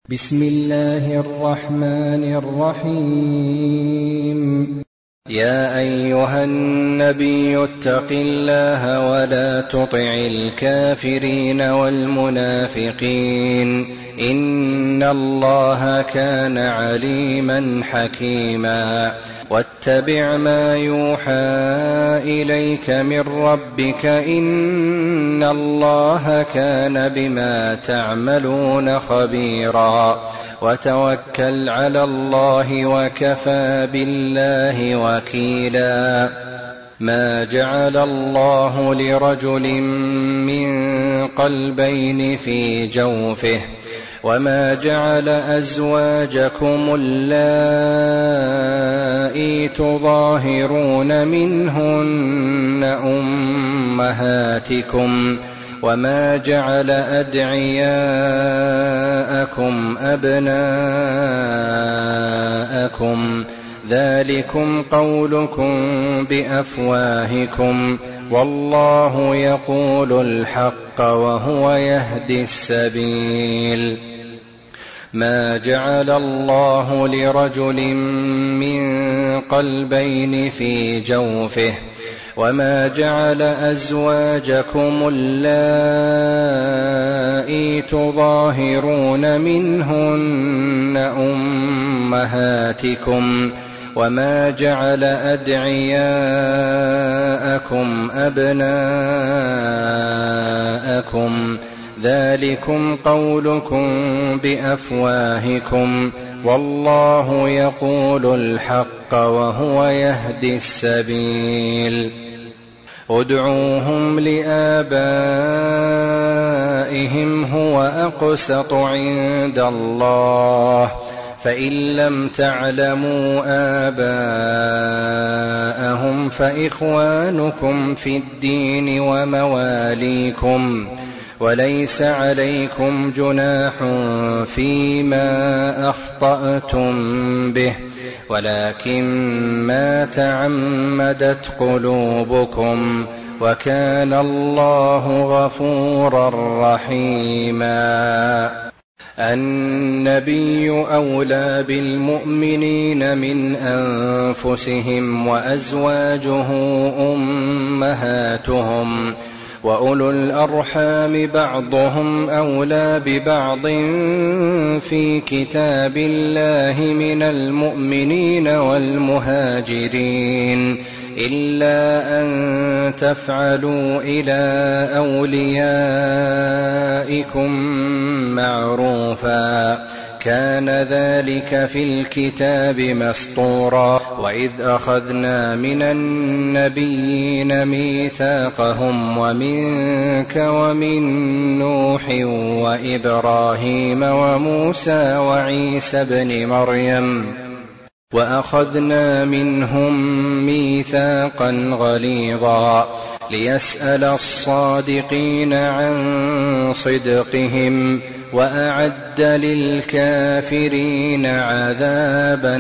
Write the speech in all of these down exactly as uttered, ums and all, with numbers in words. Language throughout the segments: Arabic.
بسم الله الرحمن الرحيم. يا أيها النبي اتق الله ولا تطع الكافرين والمنافقين إن الله كان عليما حكيما. واتبع ما يوحى إليك من ربك إن الله كان بما تعملون خبيرا. وتوكل على الله وكفى بالله وكيلا. ما جعل الله لرجل من قلبين في جوفه وما جعل أزواجكم اللائي تظاهرون منهن أمهاتكم وما جعل أدعياءكم أبناءكم ذلكم قولكم بأفواهكم والله يقول الحق وهو يهدي السبيل. ما جعل الله لرجل من قلبين في جوفه وما جعل أزواجكم اللائي تظاهرون منهن أمهاتكم وما جعل أدعياءكم أبناءكم ذلكم قولكم بأفواهكم والله يقول الحق وهو يهدي السبيل. ادعوهم لآبائهم هو أقسط عند الله فإن لم تعلموا آباءهم فإخوانكم في الدين ومواليكم وليس عليكم جناح فيما أخطأتم به ولكن ما تعمدت قلوبكم وكان الله غفورا رحيما. النبي أولى بالمؤمنين من أنفسهم وأزواجه أمهاتهم وأولو الأرحام بعضهم أولى ببعض في كتاب الله من المؤمنين والمهاجرين إلا أن تفعلوا إلى أوليائكم معروفا كان ذلك في الكتاب مسطورا. وإذ أخذنا من النبيين ميثاقهم ومنك ومن نوح وإبراهيم وموسى وعيسى ابن مريم وأخذنا منهم ميثاقا غليظا ليسأل الصادقين عن صدقهم وأعد للكافرين عذابا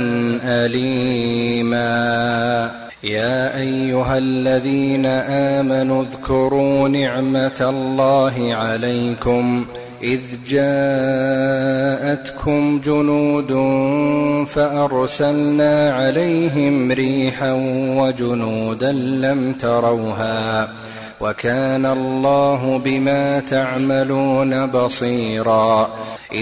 أليما. يا أيها الذين آمنوا اذكروا نعمة الله عليكم إذ جاءتكم جنود فأرسلنا عليهم ريحا وجنودا لم تروها وكان الله بما تعملون بصيرا. إذ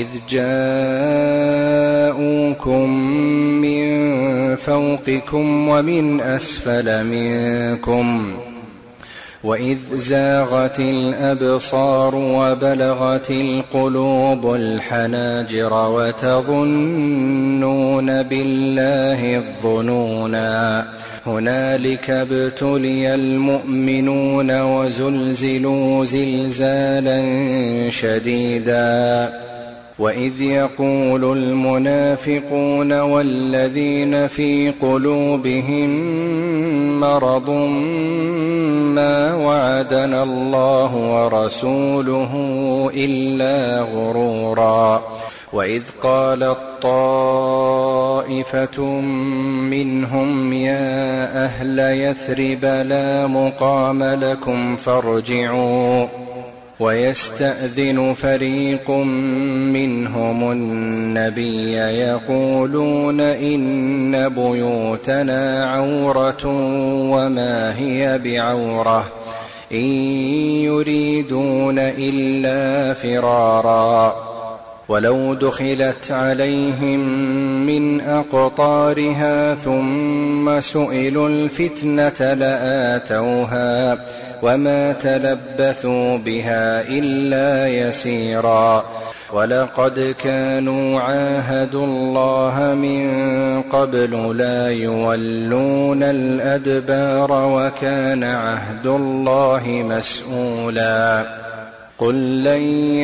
جاءوكم من فوقكم ومن أسفل منكم وإذ زاغت الأبصار وبلغت القلوب الحناجر وتظنون بالله الظنونا هنالك ابتلي المؤمنون وزلزلوا زلزالا شديدا. وإذ يقول المنافقون والذين في قلوبهم مرض ما وعدنا الله ورسوله إلا غرورا. وإذ قالت طائفة منهم يا أهل يثرب لا مقام لكم فارجعوا ويستأذن فريق منهم النبي يقولون إن بيوتنا عورة وما هي بعورة إن يريدون إلا فرارا ولو دخلت عليهم من أقطارها ثم سئلوا الفتنة لآتوها وما تلبثوا بها إلا يسيرا ولقد كانوا عاهدوا الله من قبل لا يولون الأدبار وكان عهد الله مسؤولا قل لن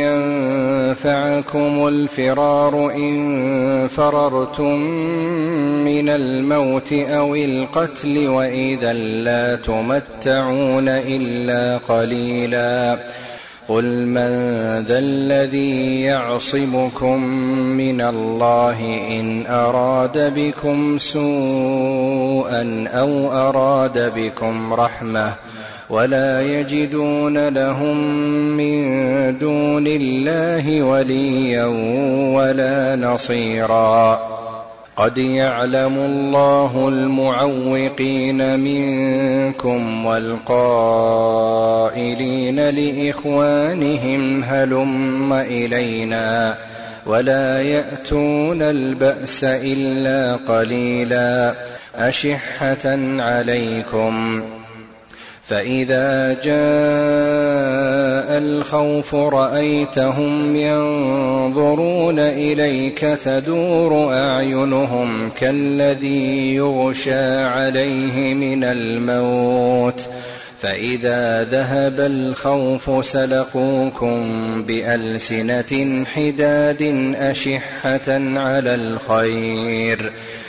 ينفعكم الفرار إن فررتم من الموت أو القتل وإذا لا تمتعون إلا قليلا قل من ذا الذي يعصمكم من الله إن أراد بكم سوءا أو أراد بكم رحمة ولا يجدون لهم من دون الله وليا ولا نصيرا قد يعلم الله المعوقين منكم والقائلين لإخوانهم هلم إلينا ولا يأتون البأس إلا قليلا أشحة عليكم فإذا جاء الخوف رأيتهم ينظرون إليك تدور أعينهم كالذي يغشى عليه من الموت فإذا ذهب الخوف سلقوكم بألسنة حداد أشحة على الخير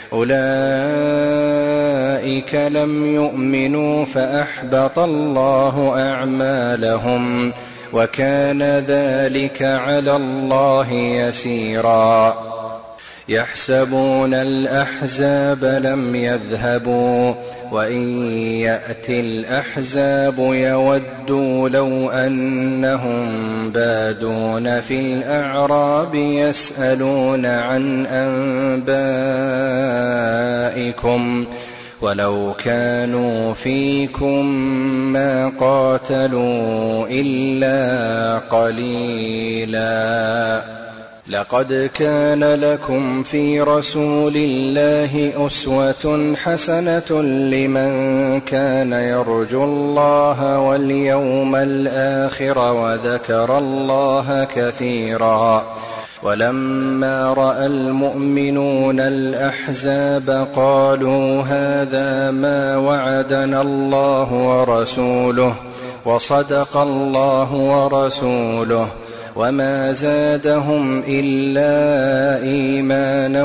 أولئك لم يؤمنوا فأحبط الله أعمالهم وكان ذلك على الله يسيرا يحسبون الأحزاب لم يذهبوا وإن يأتي الأحزاب يودوا لو أنهم بادون في الأعراب يسألون عن أنبائكم ولو كانوا فيكم ما قاتلوا إلا قليلا لقد كان لكم في رسول الله أسوة حسنة لمن كان يرجو الله واليوم الآخر وذكر الله كثيرا ولما رأى المؤمنون الأحزاب قالوا هذا ما وعدنا الله ورسوله وصدق الله ورسوله وما زادهم إلا إيمانا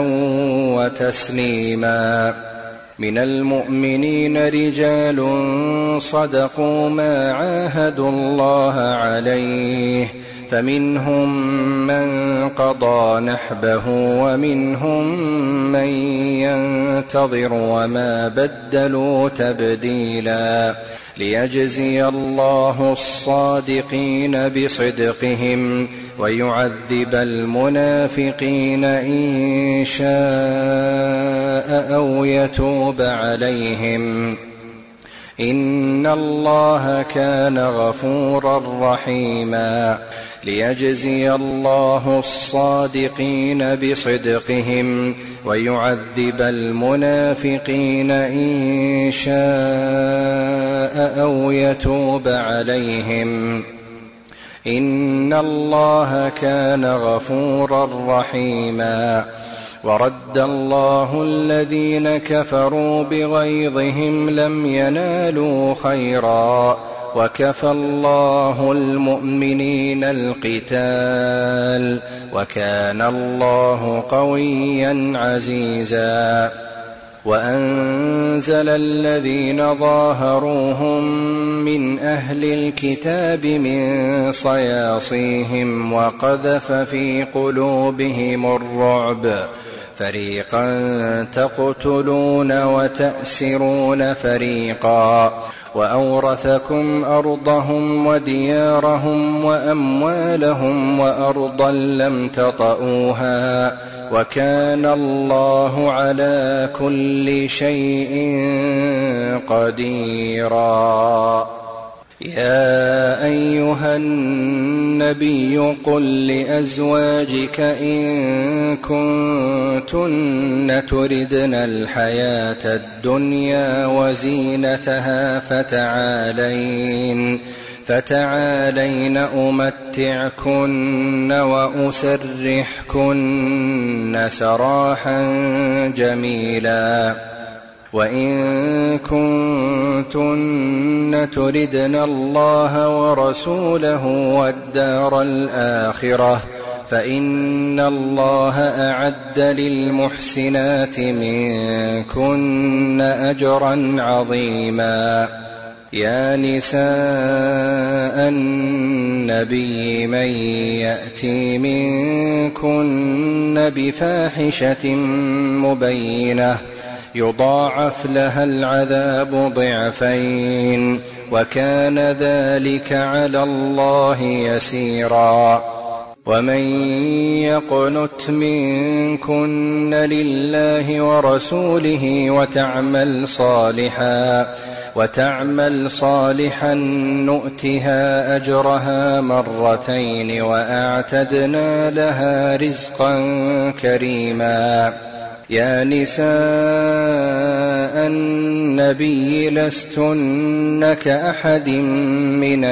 وتسليما من المؤمنين رجال صدقوا ما عاهدوا الله عليه فمنهم من قضى نحبه ومنهم من ينتظر وما بدلوا تبديلا ليجزي الله الصادقين بصدقهم ويعذب المنافقين إن شاء أو يتوب عليهم إن الله كان غفورا رحيما ليجزي الله الصادقين بصدقهم ويعذب المنافقين إن شاء أو يتوب عليهم إن الله كان غفورا رحيما ورد الله الذين كفروا بغيظهم لم ينالوا خيرا وكفى الله المؤمنين القتال وكان الله قويا عزيزا وأنزل الذين ظاهروهم من أهل الكتاب من صياصيهم وقذف في قلوبهم الرعب فريقا تقتلون وتأسرون فريقا وأورثكم أرضهم وديارهم وأموالهم وأرضا لم تطئوها وكان الله على كل شيء قديرا. يا أيها النبي قل لأزواجك إن كنتن تردن الحياة الدنيا وزينتها فتعالين فتعالين أمتعكن وأسرحكن سراحا جميلا. وإن كنتن تردن الله ورسوله والدار الآخرة فإن الله أعد للمحسنات منكن أجرا عظيما. يا نساء النبي من يأتي منكن بفاحشة مبينة يضاعف لها العذاب ضعفين وكان ذلك على الله يسيرا. ومن يقنت منكن لله ورسوله وتعمل صالحا وتعمل صالحا نؤتها أجرها مرتين وأعتدنا لها رزقا كريما. يا نساء النبي لستن كأحد من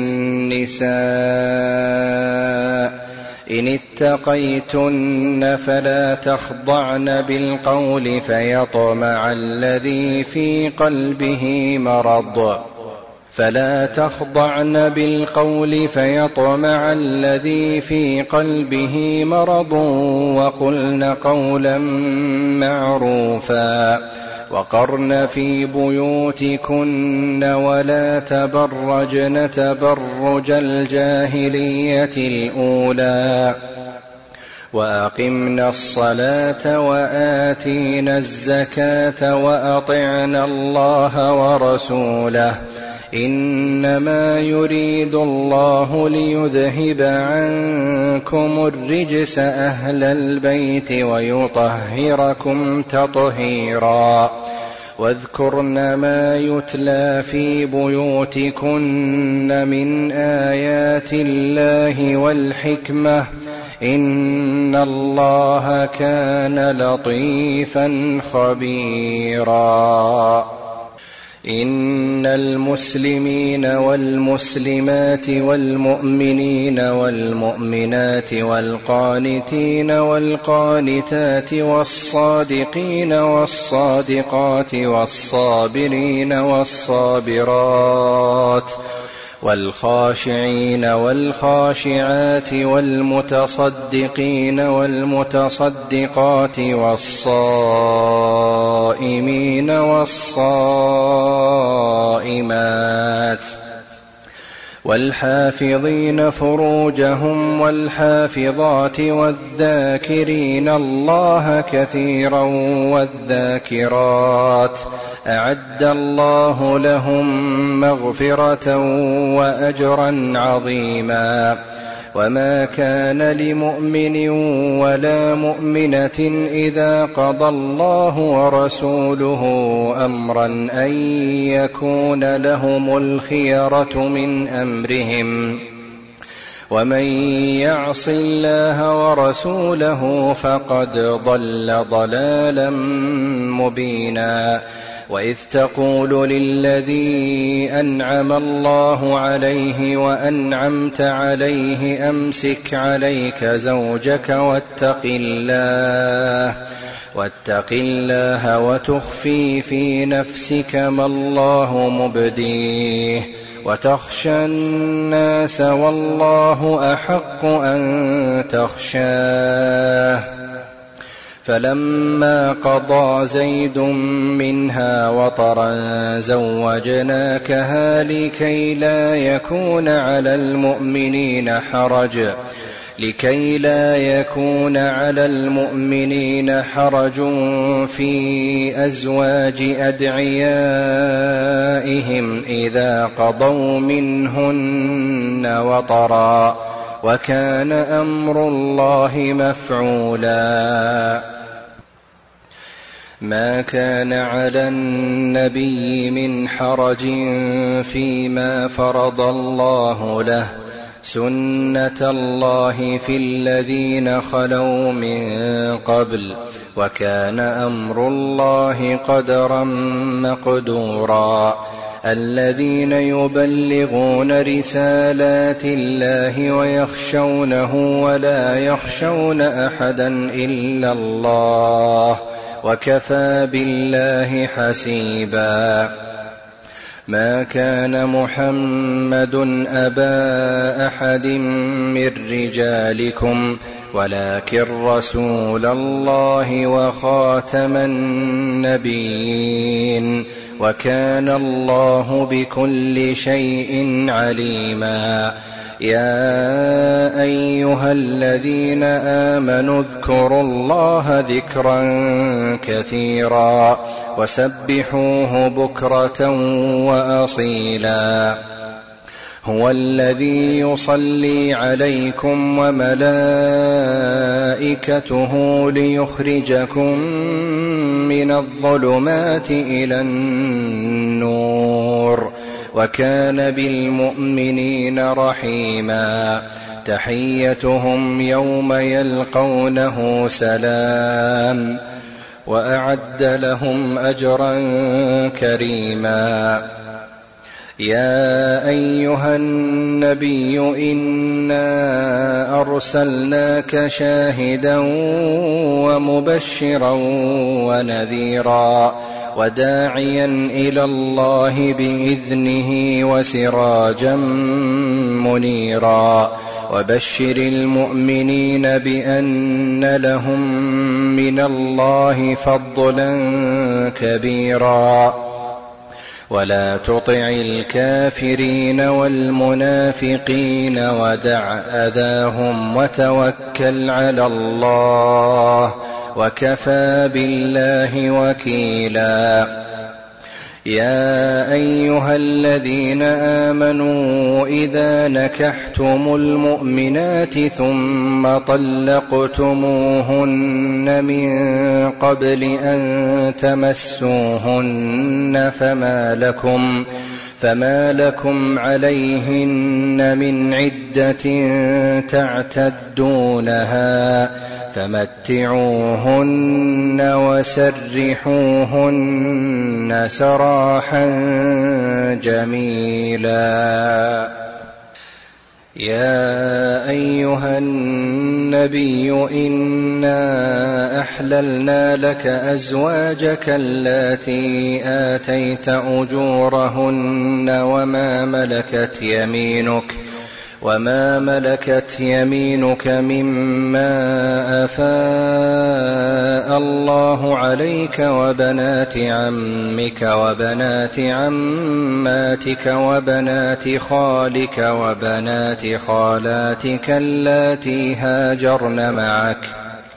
النساء إن اتقيتن فلا تخضعن بالقول فيطمع الذي في قلبه مرض فلا تخضعن بالقول فيطمع الذي في قلبه مرض وقلن قولا معروفا وقرن في بيوتكن ولا تبرجن تبرج الجاهلية الأولى وأقمنا الصلاة وآتينا الزكاة وأطعنا الله ورسوله إنما يريد الله ليذهب عنكم الرجس أهل البيت ويطهركم تطهيرا. واذكرن ما يتلى في بيوتكن من آيات الله والحكمة إن الله كان لطيفا خبيرا. إن المسلمين والمسلمات والمؤمنين والمؤمنات والقانتين والقانتات والصادقين والصادقات والصابرين والصابرات والخاشعين والخاشعات والمتصدقين والمتصدقات والصائمين والصائمات والحافظين فروجهم والحافظات والذاكرين الله كثيرا والذاكرات أعد الله لهم مغفرة وأجرا عظيما. وما كان لمؤمن ولا مؤمنة إذا قضى الله ورسوله أمرا أن يكون لهم الخيرة من أمرهم ومن يعص الله ورسوله فقد ضل ضلالا مبينا. وإذ تقول للذي أنعم الله عليه وأنعمت عليه أمسك عليك زوجك واتق الله واتق الله وتخفي في نفسك ما الله مبديه وتخشى الناس والله أحق أن تخشاه. فلما قضى زيد منها وطرا زوجناكها لكي لا يكون على المؤمنين حرج لكي لا يكون على المؤمنين حرج في أزواج أدعيائهم إذا قضوا منهن وطرا وكان أمر الله مفعولا. ما كان على النبي من حرج فيما فرض الله له، سنة الله في الذين خلوا من قبل، وكان أمر الله قدرا مقدورا. الذين يبلغون رسالات الله ويخشونه ولا يخشون أحدا إلا الله، وكفى بالله حسيبا. ما كان محمد أبا أحد من رجالكم ولكن رسول الله وخاتم النبيين، وكان الله بكل شيء عليما. يا أيها الذين آمنوا اذكروا الله ذكرا كثيرا وسبحوه بكرة وأصيلا. هو الذي يصلي عليكم وملائكته ليخرجكم من الظلمات إلى النور، وكان بالمؤمنين رحيما. تحيتهم يوم يلقونه سلام، وأعد لهم أجرا كريما. يا أيها النبي إنا أرسلناك شاهدا ومبشرا ونذيرا وداعيا إلى الله بإذنه وسراجا منيرا. وبشر المؤمنين بأن لهم من الله فضلا كبيرا. ولا تطع الكافرين والمنافقين ودع أذاهم وتوكل على الله، وكفى بالله وكيلا. يا أيها الذين آمنوا إذا نكحتم المؤمنات ثم طلقتموهن من قبل أن تمسوهن فما لكم فما لكم عليهن من عدة تعتدونها، فمتعوهن وسرحوهن سراحا جميلا. يا أيها النبي إنا أحللنا لك أزواجك اللاتي آتيت أجورهن وما ملكت يمينك وما ملكت يمينك مما أفاء الله عليك، وبنات عمك وبنات عماتك وبنات خالك وبنات خالاتك اللاتي هاجرن معك،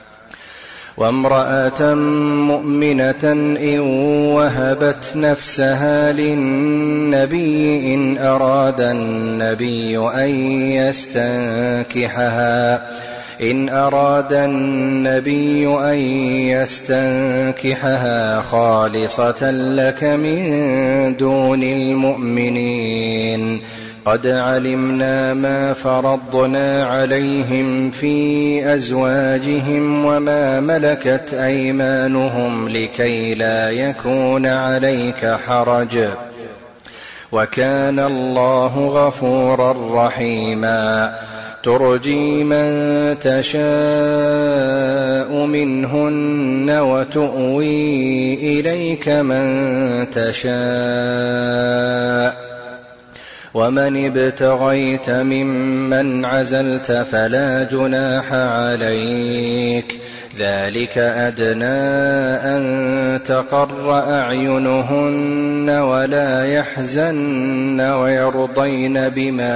وامرأة مؤمنة إن وهبت نفسها للنبي إن أراد النبي أن يستنكحها إن أراد النبي أن يستنكحها خالصة لك من دون المؤمنين. قد علمنا ما فرضنا عليهم في أزواجهم وما ملكت أيمانهم لكي لا يكون عليك حرج، وكان الله غفورا رحيما. ترجي من تشاء منهن وتؤوي إليك من تشاء ومن ابتغيت ممن عزلت فلا جناح عليك، ذلك أدنى أن تقر أعينهن ولا يحزن ويرضين بما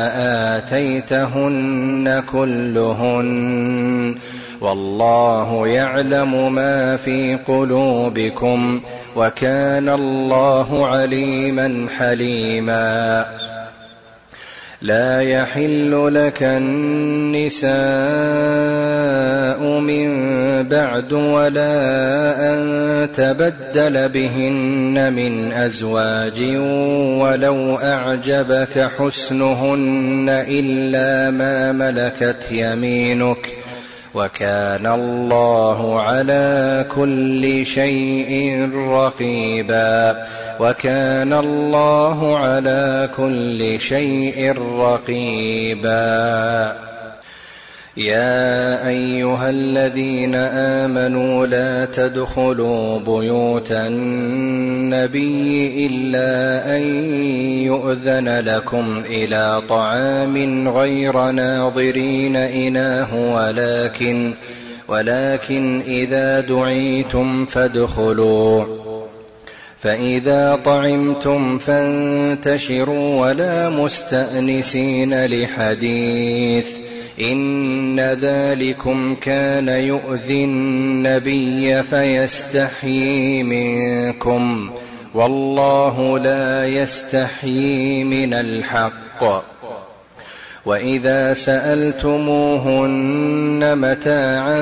آتيتهن كلهن، والله يعلم ما في قلوبكم وكان الله عليما حليما. لا يحل لك النساء من بعد ولا أن تبدل بهن من أزواج ولو أعجبك حسنهن إلا ما ملكت يمينك، وكان الله على كل شيء رقيبا وكان الله على كل شيء رقيبا. يا أيها الذين آمنوا لا تدخلوا بيوت النبي إلا أن يؤذن لكم إلى طعام غير ناظرين إناه ولكن, ولكن إذا دعيتم فادخلوا، فإذا طعمتم فانتشروا ولا مستأنسين لحديث، إن ذلكم كان يؤذي النبي فيستحيي منكم، والله لا يستحيي من الحق. وإذا سألتموهن متاعا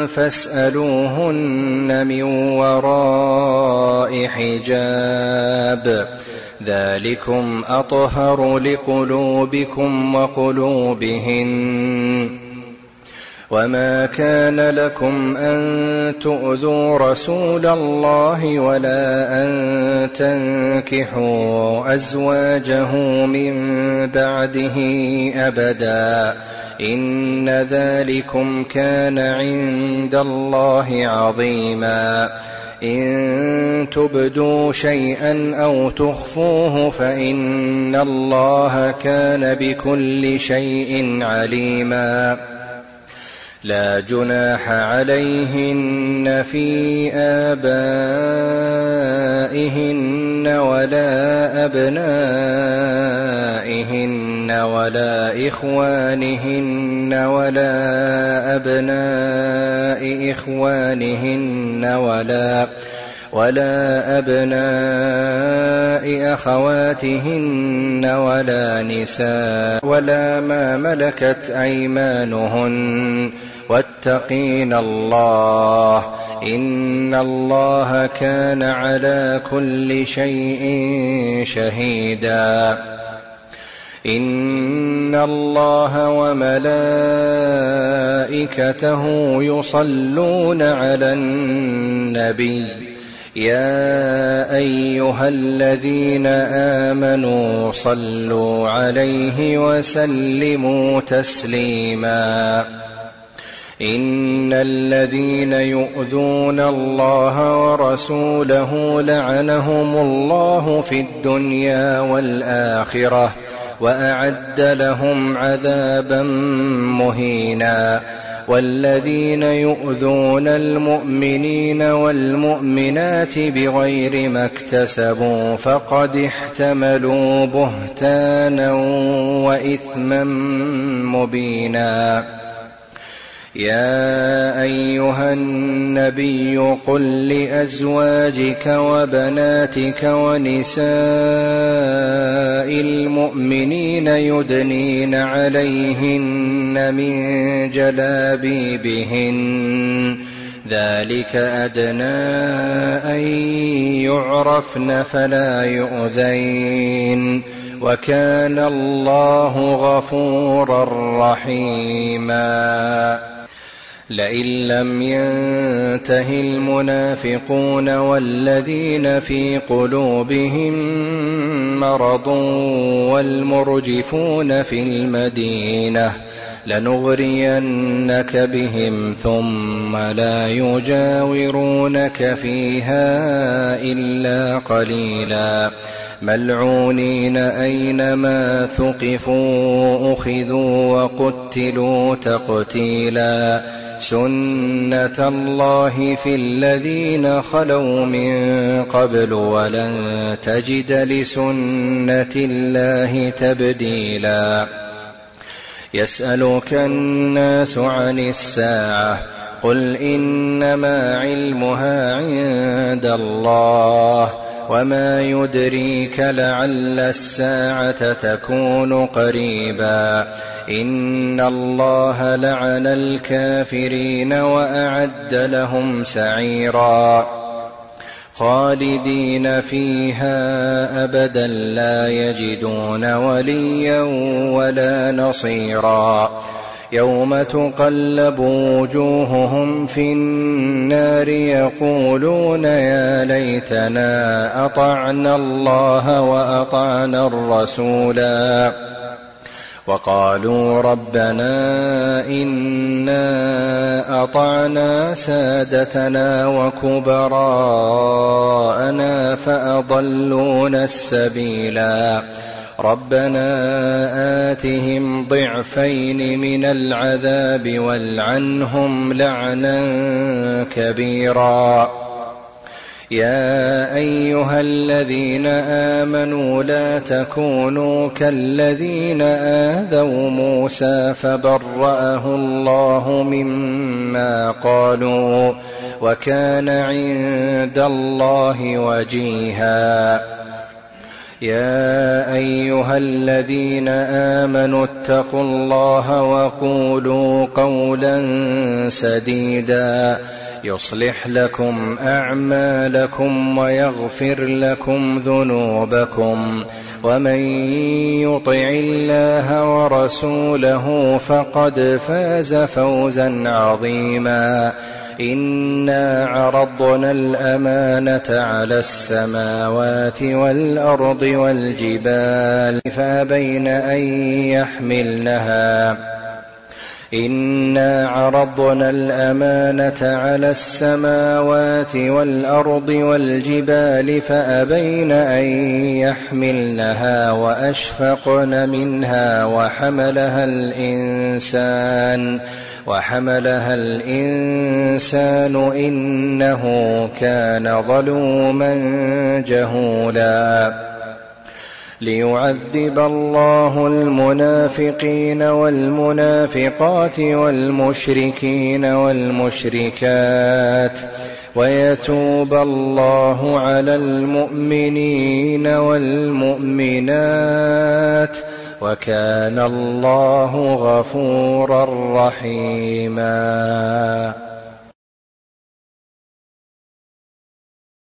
فاسألوهن من وراء حجاب، ذلكم أطهر لقلوبكم وقلوبهن. وما كان لكم أن تؤذوا رسول الله ولا أن تنكحوا أزواجه من بعده أبدا، إن ذلكم كان عند الله عظيما. إن تبدوا شيئا أو تخفوه فإن الله كان بكل شيء عليما. لا جناح عليهن في آبائهن ولا أبنائهن ولا إخوانهن ولا أبناء إخوانهن ولا ولا أبناء أخواتهن ولا نساء ولا ما ملكت أيمانهن، واتقين الله إن الله كان على كل شيء شهيدا. إن الله وملائكته يصلون على النبي، يا أيها الذين آمنوا صلوا عليه وسلموا تسليما. إن الذين يؤذون الله ورسوله لعنهم الله في الدنيا والآخرة وأعد لهم عذابا مهينا. والذين يؤذون المؤمنين والمؤمنات بغير ما اكتسبوا فقد احتملوا بهتانا وإثما مبينا. يا أيها النبي قل لأزواجك وبناتك ونساء المؤمنين يدنين عليهن من جلابيبهن، ذلك أدنى أن يعرفن فلا يؤذين، وكان الله غفورا رحيما. لئن لم ينته المنافقون والذين في قلوبهم مرض والمرجفون في المدينة لنغرينك بهم ثم لا يجاورونك فيها إلا قليلا ملعونين أينما ثقفوا أخذوا وقتلوا تقتيلا سنة الله في الذين خلوا من قبل ولن تجد لسنة الله تبديلا يسألك الناس عن الساعة قل إنما علمها عند الله وما يدريك لعل الساعة تكون قريبا إن الله لعن الكافرين وأعد لهم سعيرا خالدين فيها أبدا لا يجدون وليا ولا نصيرا يوم تقلب وجوههم في النار يقولون يا ليتنا أطعنا الله وأطعنا الرسولا وقالوا ربنا إنا أطعنا سادتنا وكبراءنا فأضلونا السبيلا ربنا آتهم ضعفين من العذاب والعنهم لعنا كبيرا يا أيها الذين آمنوا لا تكونوا كالذين آذوا موسى فبرأه الله مما قالوا وكان عند الله وجيها يا أيها الذين آمنوا اتقوا الله وقولوا قولا سديدا يصلح لكم أعمالكم ويغفر لكم ذنوبكم ومن يطع الله ورسوله فقد فاز فوزا عظيما إنا عرضنا الأمانة على السماوات والأرض والجبال فأبين أن يحملنها إنا عرضنا الأمانة على السماوات والأرض والجبال فأبين أن يحملنها وأشفقن منها وحملها الإنسان وحملها الإنسان إنه كان ظلوما جهولا ليعذب الله المنافقين والمنافقات والمشركين والمشركات ويتوب الله على المؤمنين والمؤمنات وكان الله غفورا رحيما.